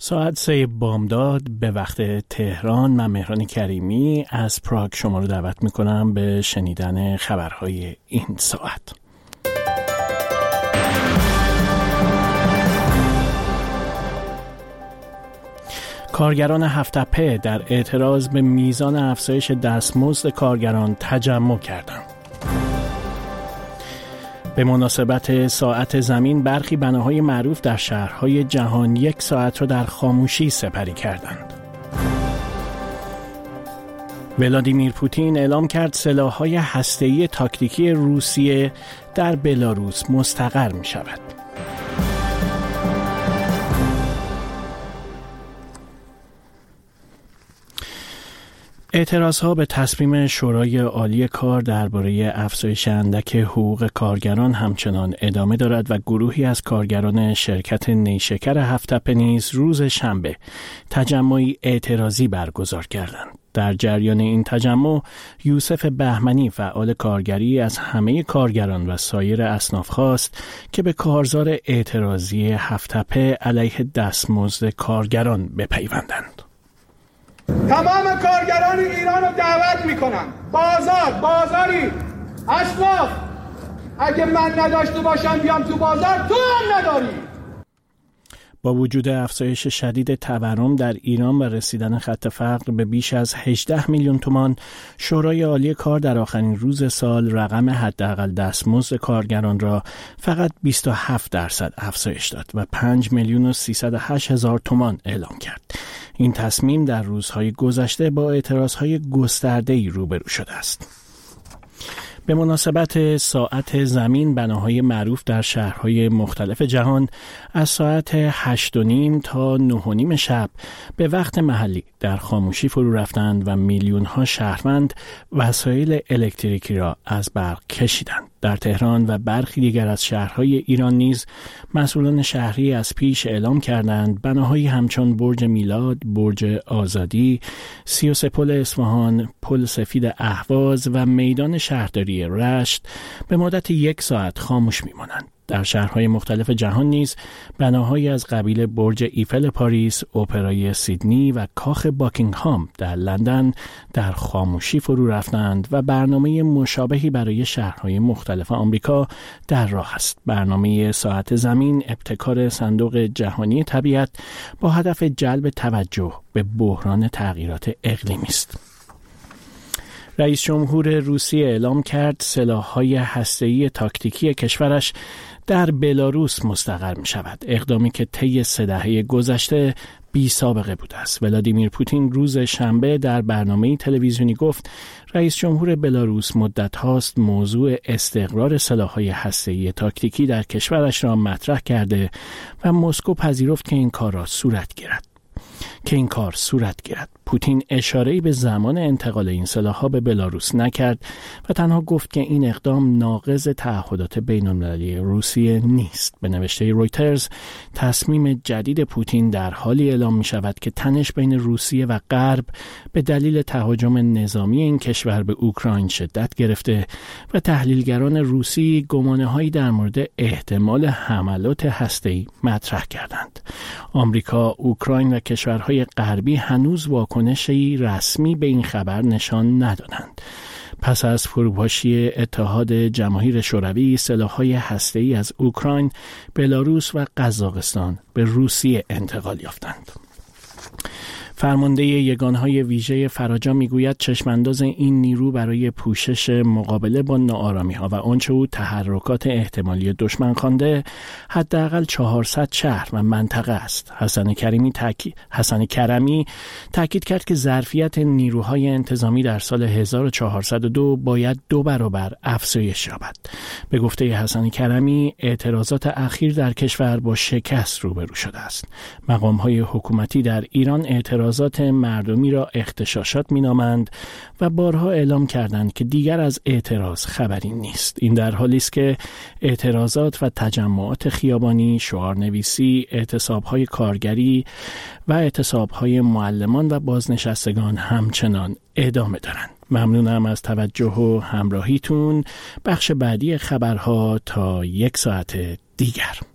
ساعت 3 بامداد به وقت تهران. من مهران کریمی از پراگ شما رو دعوت میکنم به شنیدن خبرهای این ساعت. کارگران هفت‌تپه در اعتراض به میزان افزایش دستمزد کارگران تجمع کردند. به مناسبت ساعت زمین برخی بناهای معروف در شهرهای جهان 1 ساعت را در خاموشی سپری کردند. ولادیمیر پوتین اعلام کرد سلاح‌های هسته‌ای تاکتیکی روسیه در بلاروس مستقر می شود. اعتراضها به تصمیم شورای عالی کار درباره افزایش اندک حقوق کارگران همچنان ادامه دارد و گروهی از کارگران شرکت نیشکر هفت‌تپه نیز روز شنبه تجمعی اعتراضی برگزار کردند. در جریان این تجمع یوسف بهمنی فعال کارگری از همه کارگران و سایر اصناف خواست که به کارزار اعتراضی هفت‌تپه علیه دستمزد کارگران بپیوندند. تمام کارگران ایران رو دعوت میکنم، بازاری اشراف، اگه من نداشته باشم بیام تو بازار، تو هم نداری. با وجود افزایش شدید تورم در ایران و رسیدن خط فقر به بیش از 18 میلیون تومان، شورای عالی کار در آخرین روز سال رقم حداقل دستمزد کارگران را فقط 27% افزایش داد و 5,308,000 تومان اعلام کرد. این تصمیم در روزهای گذشته با اعتراضهای گسترده‌ای روبرو شده است. به مناسبت ساعت زمین بناهای معروف در شهرهای مختلف جهان از ساعت 8:30 تا 9:30 شب به وقت محلی در خاموشی فرو رفتند و میلیون‌ها شهروند وسایل الکتریکی را از برق کشیدند. در تهران و برخی دیگر از شهرهای ایران نیز مسئولان شهری از پیش اعلام کردند بناهایی همچون برج میلاد، برج آزادی، 33 پل اصفهان، پل سفید اهواز و میدان شهرداری رشت به مدت 1 ساعت خاموش میمانند. در شهرهای مختلف جهان نیز بناهایی از قبیل برج ایفل پاریس، اپرای سیدنی و کاخ باکینگهام در لندن در خاموشی فرو رفتند و برنامه مشابهی برای شهرهای مختلف آمریکا در راه است. برنامه ساعت زمین ابتکار صندوق جهانی طبیعت با هدف جلب توجه به بحران تغییرات اقلیمی است. رئیس جمهور روسیه اعلام کرد سلاح‌های هسته‌ای تاکتیکی کشورش در بلاروس مستقر می شود. اقدامی که طی 3 دهه گذشته بی سابقه بوده است. ولادیمیر پوتین روز شنبه در برنامه تلویزیونی گفت رئیس جمهور بلاروس مدت هاست موضوع استقرار سلاح‌های هسته‌ای تاکتیکی در کشورش را مطرح کرده و مسکو پذیرفت که این کار صورت گیرد. پوتین اشاره‌ای به زمان انتقال این سلاح‌ها به بلاروس نکرد و تنها گفت که این اقدام ناقض تعهدات بین‌المللی روسیه نیست. به نوشته رویترز، تصمیم جدید پوتین در حالی اعلام می‌شود که تنش بین روسیه و غرب به دلیل تهاجم نظامی این کشور به اوکراین شدت گرفته و تحلیلگران روسی گمانه‌هایی در مورد احتمال حملات هسته‌ای مطرح کردند. آمریکا، اوکراین و کشورهای غربی هنوز واکنشی رسمی به این خبر نشان ندادند. پس از فروپاشی اتحاد جماهیر شوروی، سلاح‌های هسته‌ای از اوکراین، بلاروس و قزاقستان به روسیه انتقال یافتند. فرمانده یگانهای ویژه فراجا میگوید چشمانداز این نیرو برای پوشش مقابله با ناآرامی‌ها و آنچه او تحرکات احتمالی دشمن خوانده حداقل 400 شهر و منطقه است. حسن کرمی تاکید کرد که ظرفیت نیروهای انتظامی در سال 1402 باید 2 برابر افزایش یابد. به گفته حسن کرمی، اعتراضات اخیر در کشور با شکست روبرو شده است. مقام‌های حکومتی در ایران اعتراضات مردمی را اغتشاشات می‌نامند و بارها اعلام کردند که دیگر از اعتراض خبری نیست. این در حالی است که اعتراضات و تجمعات خیابانی، شعارنویسی، اعتصاب‌های کارگری و اعتصاب‌های معلمان و بازنشستگان همچنان ادامه دارند. ممنونم از توجه و همراهیتون. بخش بعدی خبرها تا 1 ساعت دیگر.